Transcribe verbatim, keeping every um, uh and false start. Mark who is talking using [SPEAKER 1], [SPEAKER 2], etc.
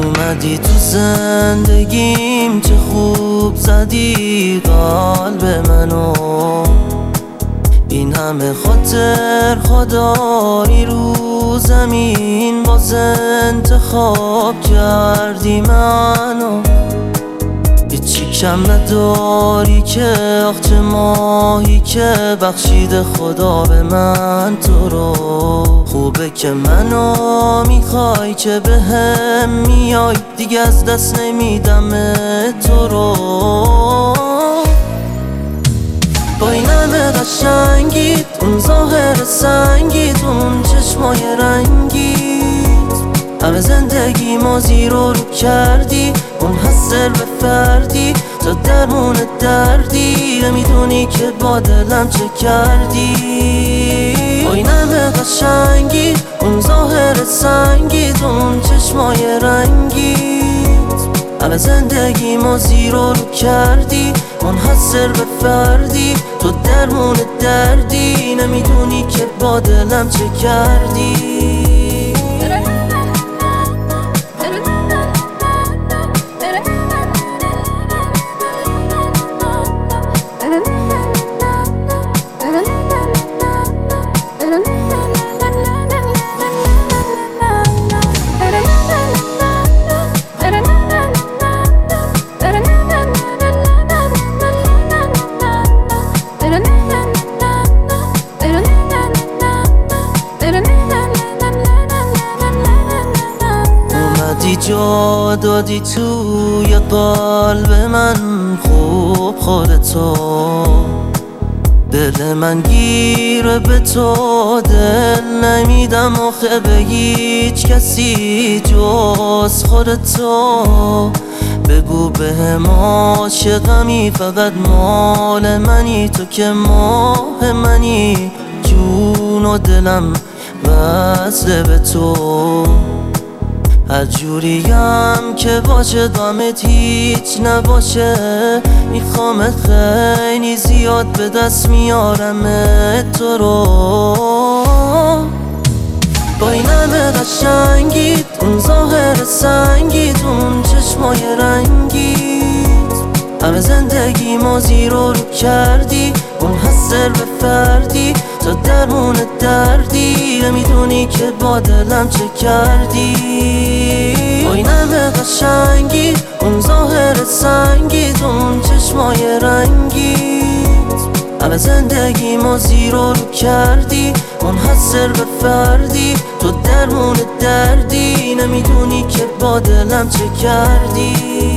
[SPEAKER 1] اومدی تو زندگیم چه خوب زدی قلب منو، این همه خاطر خدایی رو زمین باز انتخاب کردی منو. هیچی کم نداری که آخ چه ماهی که بخشیده خدا به من تو رو. خوبه که منو میخوای که به هم میای، دیگه از دست نمیدم تو رو. با این همه قشنگیت، اون ظاهر سنگیت، اون چشمای رنگیت، همه زندگی ما زیرو رو کردی. اون حسر به فردی، تو درمون دردی، نمیدونی که با دلم چه کردی. با این همه قشنگیت، اون ظاهر سنگیت، اون چشمای رنگیت، همه زندگی ما زیرو رو کردی. اون حسر به فردی، تو درمون دردی، نمیدونی که با دلم چه کردی. جا دادی توی قلب من، خوب خودتو، دل من گیره به تو، دل نمیدم آخه به هیچ کسی جز خودتو. بگو به هم عاشقمی، فقط مال منی، تو که ماه منی، جون و دلم وصله به تو. هر جوریم که باشه دامت هیچ نباشه، میخوام خیلی زیاد به دست میارم تو رو. با این همه قشنگیت، اون ظاهر سنگیت، اون چشمای رنگیت، همه زندگی ما زیرو رو کردی. اون حسر به فردی، تو درمون دردی، نمیدونی که با دلم چه کردی. با این همه قشنگیت، اون ظاهر سنگیت، اون چشمای رنگیت، همه زندگی ما زیرو رو کردی. اون حسر به فردی، تو درمون دردی، نمیدونی که با دلم چه کردی.